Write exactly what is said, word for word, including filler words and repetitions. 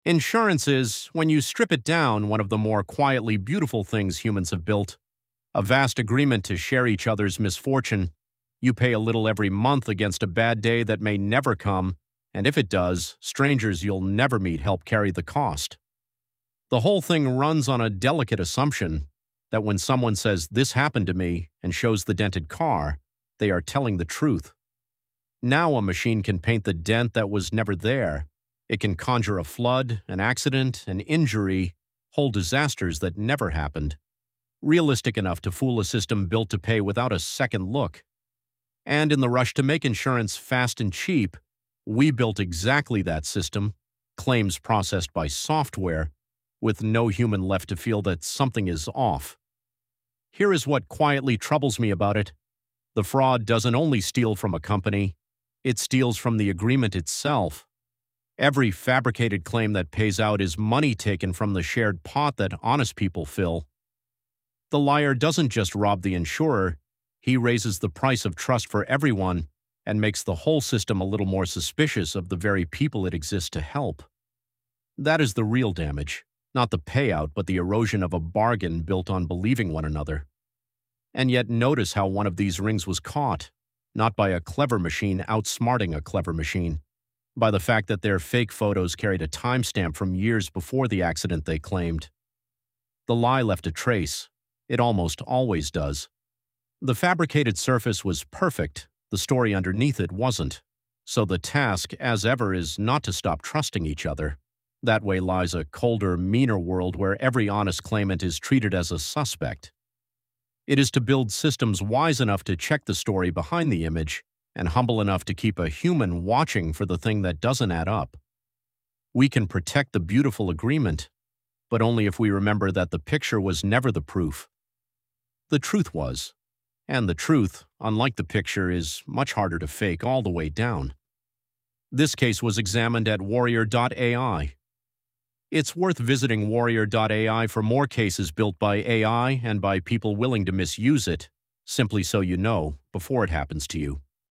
Insurance is, when you strip it down, one of the more quietly beautiful things humans have built. A vast agreement to share each other's misfortune. You pay a little every month against a bad day that may never come, and if it does, strangers you'll never meet help carry the cost. The whole thing runs on a delicate assumption that when someone says, "This happened to me," and shows the dented car, they are telling the truth. Now a machine can paint the dent that was never there. It can conjure a flood, an accident, an injury, whole disasters that never happened. Realistic enough to fool a system built to pay without a second look. And in the rush to make insurance fast and cheap, we built exactly that system, claims processed by software, with no human left to feel that something is off. Here is what quietly troubles me about it. The fraud doesn't only steal from a company, it steals from the agreement itself. Every fabricated claim that pays out is money taken from the shared pot that honest people fill. The liar doesn't just rob the insurer, he raises the price of trust for everyone and makes the whole system a little more suspicious of the very people it exists to help. That is the real damage, not the payout but the erosion of a bargain built on believing one another. And yet notice how one of these rings was caught, not by a clever machine outsmarting a clever machine, by the fact that their fake photos carried a timestamp from years before the accident they claimed. The lie left a trace. It almost always does. The fabricated surface was perfect, the story underneath it wasn't. So the task, as ever, is not to stop trusting each other. That way lies a colder, meaner world where every honest claimant is treated as a suspect. It is to build systems wise enough to check the story behind the image and humble enough to keep a human watching for the thing that doesn't add up. We can protect the beautiful agreement, but only if we remember that the picture was never the proof. The truth was, and the truth, unlike the picture, is much harder to fake all the way down. This case was examined at Warrior dot A I. It's worth visiting Warrior dot A I for more cases built by A I and by people willing to misuse it, simply so you know before it happens to you.